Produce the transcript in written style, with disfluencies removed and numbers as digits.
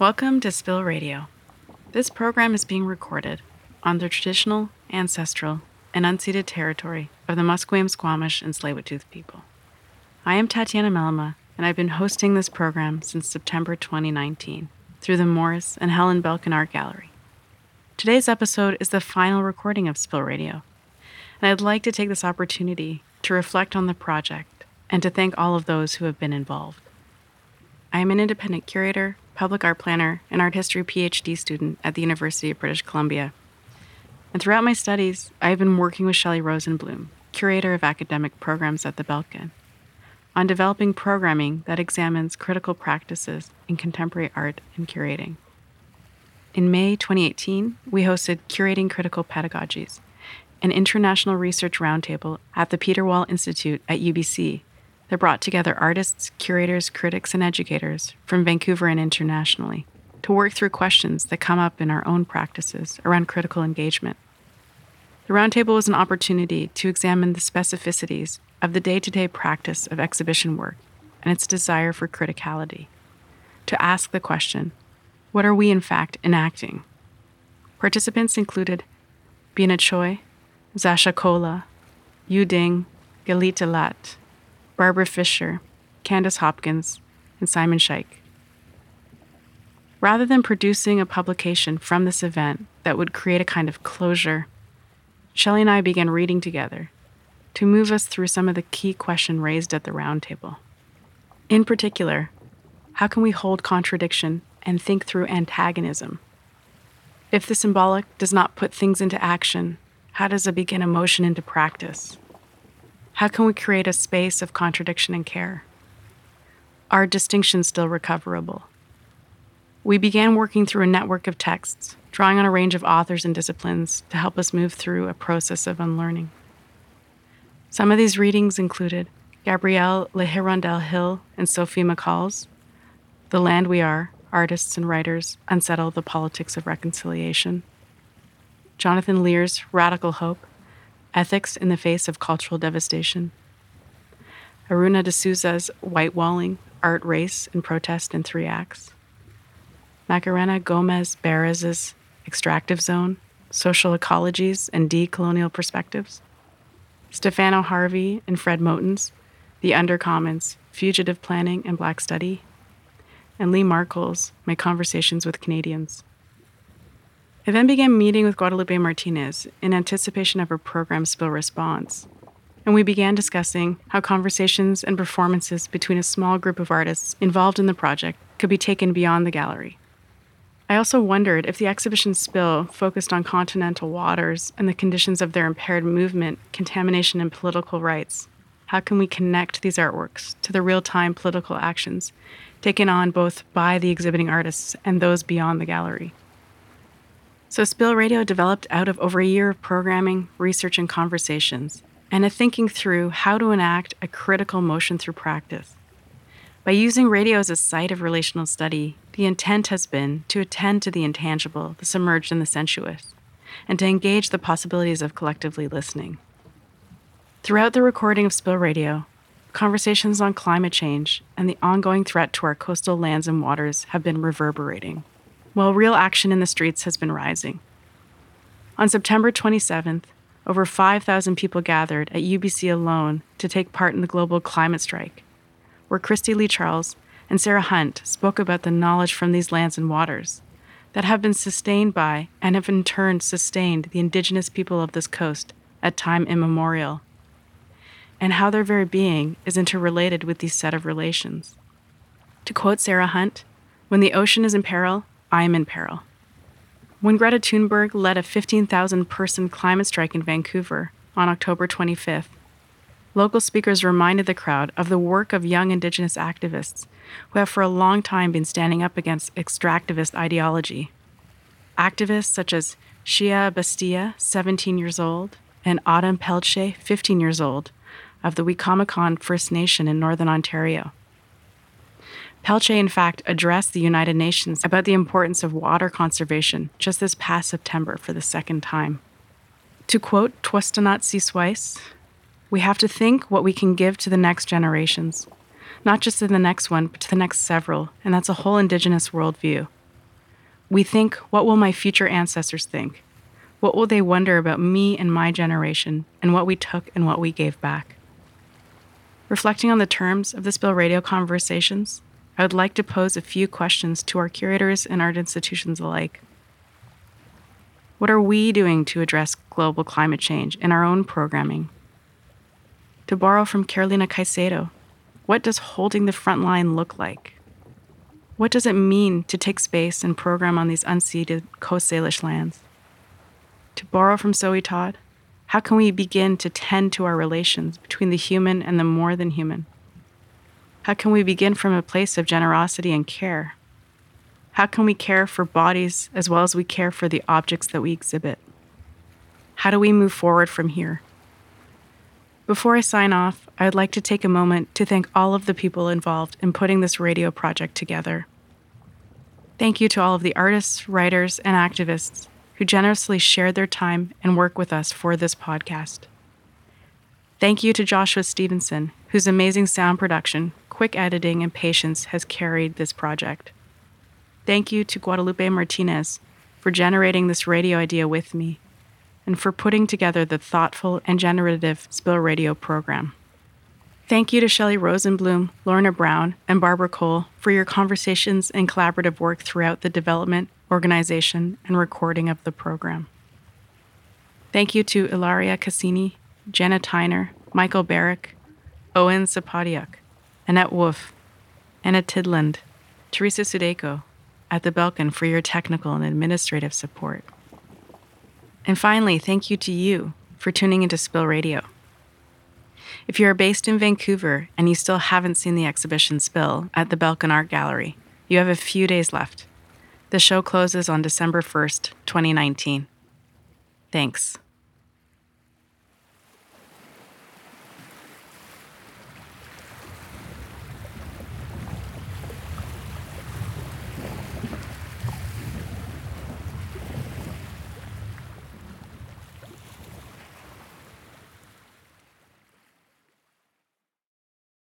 Welcome to Spill Radio. This program is being recorded on the traditional, ancestral, and unceded territory of the Musqueam, Squamish, and Tsleil-Waututh people. I am Tatiana Melema, and I've been hosting this program since September 2019 through the Morris and Helen Belkin Art Gallery. Today's episode is the final recording of Spill Radio, and I'd like to take this opportunity to reflect on the project and to thank all of those who have been involved. I am an independent curator, public art planner, and art history PhD student at the University of British Columbia. And throughout my studies, I have been working with Shelley Rosenblum, curator of academic programs at the Belkin, on developing programming that examines critical practices in contemporary art and curating. In May 2018, we hosted Curating Critical Pedagogies, an international research roundtable at the Peter Wall Institute at UBC that brought together artists, curators, critics, and educators from Vancouver and internationally to work through questions that come up in our own practices around critical engagement. The roundtable was an opportunity to examine the specificities of the day-to-day practice of exhibition work and its desire for criticality, to ask the question, what are we in fact enacting? Participants included Bina Choi, Zasha Kola, Yu Ding, Galita Lat, Barbara Fisher, Candace Hopkins, and Simon Scheik. Rather than producing a publication from this event that would create a kind of closure, Shelley and I began reading together to move us through some of the key questions raised at the roundtable. In particular, how can we hold contradiction and think through antagonism? If the symbolic does not put things into action, how does it begin emotion into practice? How can we create a space of contradiction and care? Are distinctions still recoverable? We began working through a network of texts, drawing on a range of authors and disciplines to help us move through a process of unlearning. Some of these readings included Gabrielle Le Hirondelle Hill and Sophie McCall's The Land We Are, Artists and Writers Unsettle the Politics of Reconciliation, Jonathan Lear's Radical Hope, Ethics in the Face of Cultural Devastation, Aruna D'Souza's Whitewalling, Art, Race, and Protest in 3 Acts, Macarena Gomez Perez's Extractive Zone, Social Ecologies and Decolonial Perspectives, Stefano Harvey and Fred Moten's The Undercommons, Fugitive Planning and Black Study, and Lee Markle's My Conversations with Canadians. I then began meeting with Guadalupe Martinez in anticipation of her program Spill Response, and we began discussing how conversations and performances between a small group of artists involved in the project could be taken beyond the gallery. I also wondered if the exhibition Spill focused on continental waters and the conditions of their impaired movement, contamination, and political rights. How can we connect these artworks to the real-time political actions taken on both by the exhibiting artists and those beyond the gallery? So Spill Radio developed out of over a year of programming, research, and conversations, and a thinking through how to enact a critical motion through practice. By using radio as a site of relational study, the intent has been to attend to the intangible, the submerged, and the sensuous, and to engage the possibilities of collectively listening. Throughout the recording of Spill Radio, conversations on climate change and the ongoing threat to our coastal lands and waters have been reverberating, while real action in the streets has been rising. On September 27th, over 5,000 people gathered at UBC alone to take part in the global climate strike, where Christy Lee Charles and Sarah Hunt spoke about the knowledge from these lands and waters that have been sustained by and have in turn sustained the Indigenous people of this coast at time immemorial, and how their very being is interrelated with these set of relations. To quote Sarah Hunt, "When the ocean is in peril, I am in peril." When Greta Thunberg led a 15,000-person climate strike in Vancouver on October 25th, local speakers reminded the crowd of the work of young Indigenous activists who have for a long time been standing up against extractivist ideology. Activists such as Shia Bastia, 17 years old, and Autumn Pelche, 15 years old, of the Wicomican First Nation in Northern Ontario. Pelche, in fact, addressed the United Nations about the importance of water conservation just this past September for the second time. To quote Twastanat Siswais, "We have to think what we can give to the next generations, not just to the next one, but to the next several, and that's a whole Indigenous worldview. We think, what will my future ancestors think? What will they wonder about me and my generation and what we took and what we gave back? Reflecting on the terms of the Spill Radio conversations, I would like to pose a few questions to our curators and art institutions alike. What are we doing to address global climate change in our own programming? To borrow from Carolina Caicedo, what does holding the front line look like? What does it mean to take space and program on these unceded Coast Salish lands? To borrow from Zoe Todd, how can we begin to tend to our relations between the human and the more than human? How can we begin from a place of generosity and care? How can we care for bodies as well as we care for the objects that we exhibit? How do we move forward from here? Before I sign off, I would like to take a moment to thank all of the people involved in putting this radio project together. Thank you to all of the artists, writers, and activists who generously shared their time and work with us for this podcast. Thank you to Joshua Stevenson, whose amazing sound production, quick editing, and patience has carried this project. Thank you to Guadalupe Martinez for generating this radio idea with me and for putting together the thoughtful and generative Spill Radio program. Thank you to Shelley Rosenblum, Lorna Brown, and Barbara Cole for your conversations and collaborative work throughout the development, organization, and recording of the program. Thank you to Ilaria Cassini, Jenna Tyner, Michael Barrick, Owen Sapodiuk, Annette Wolf, Anna Tidland, Teresa Sudeko, at the Belkin for your technical and administrative support. And finally, thank you to you for tuning into Spill Radio. If you are based in Vancouver and you still haven't seen the exhibition Spill at the Belkin Art Gallery, you have a few days left. The show closes on December 1st, 2019. Thanks.